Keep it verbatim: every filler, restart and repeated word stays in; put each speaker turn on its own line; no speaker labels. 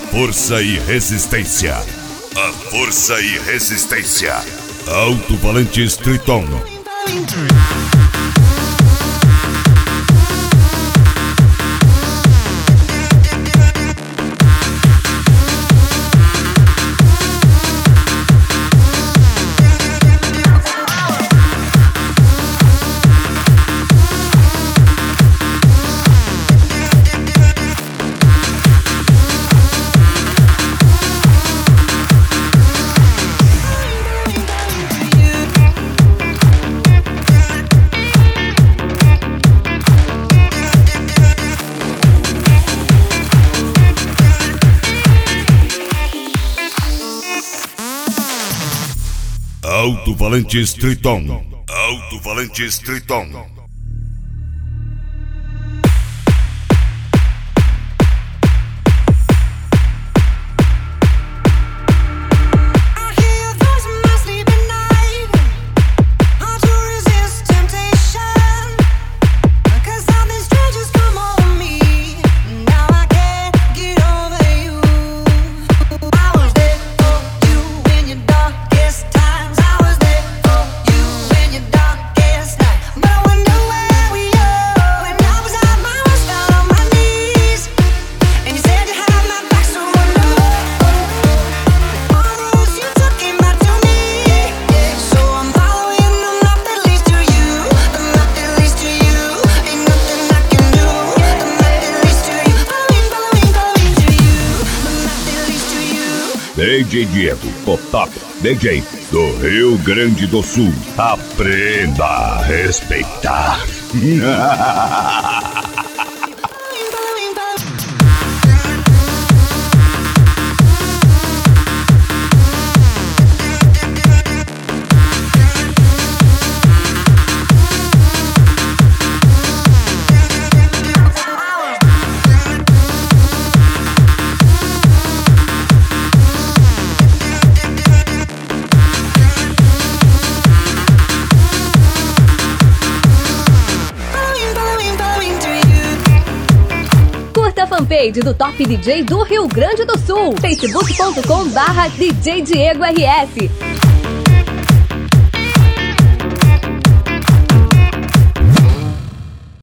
força e resistência. A força e resistência. Alto Valentis Triton. Alto Valentis Triton. Alto Valentis Triton.
D J Diego, o top D J do Rio Grande do Sul. Aprenda a respeitar.
Fanpage do Top D J do Rio Grande do Sul, facebook ponto com barra D J Diego R S.